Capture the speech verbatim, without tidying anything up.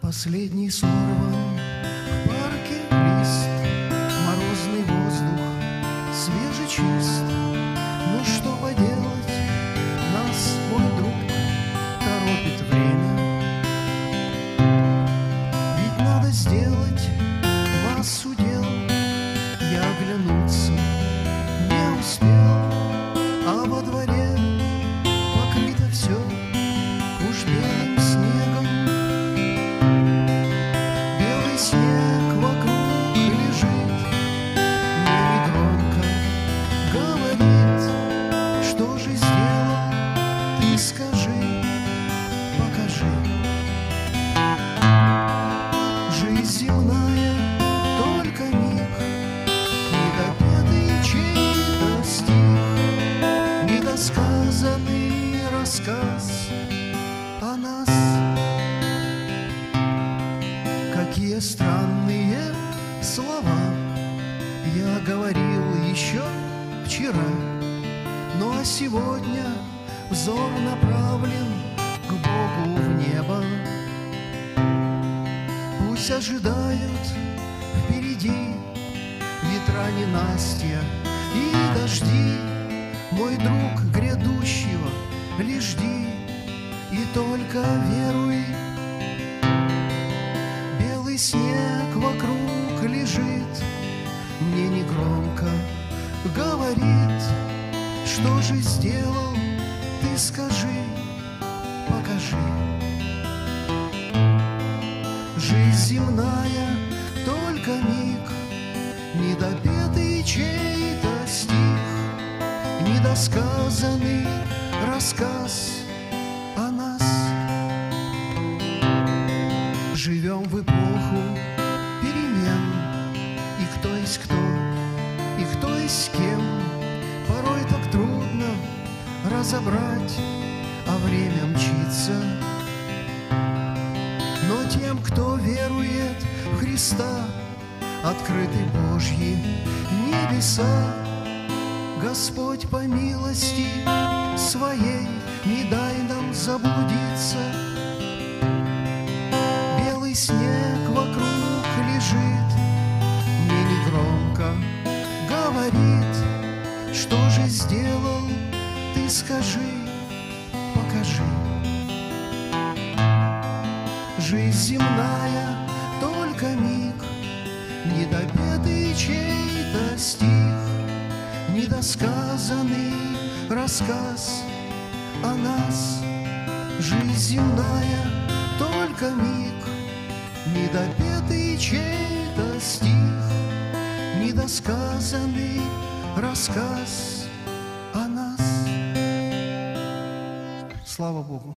Последний сорван в парке лист, морозный воздух свежий чист. Ну что поделать, нас, мой друг, торопит время. Ведь надо сделать вас удел. Я оглянуться не успел, а во дворе покрыто все уж белым снегом. Белый снег вокруг лежит, мне негромко говорит: что же сделал, ты скажи, покажи. Жизнь земная только миг, недопетый чей-то стих, недосказанный рассказ о нас. Какие странные слова я говорил еще вчера, ну а сегодня взор направлен к Богу в небо. Пусть ожидают впереди ветра ненастья и дожди, мой друг грядущего лишь жди и только веруй. Белый снег вокруг лежит, мне негромко говорит: что же сделал, ты скажи, покажи. Жизнь земная только миг, недопетый чей-то стих, недосказанный рассказ о нас. Живем в эпоху перемен, и кто есть кто, и кто есть кем. Порой так трудно разобрать, а время мчится. Но тем, кто верует в Христа, открыты Божьи небеса. Господь по милости своей не дай нам заблудиться. Белый снег вокруг лежит, мне негромко говорит: что же сделал, ты скажи, покажи. Жизнь земная только миг, недопетый чей-то стих, недосказанный рассказ о нас. Жизнь земная только миг, недопетый чей-то стих, недосказанный рассказ о нас. Слава Богу.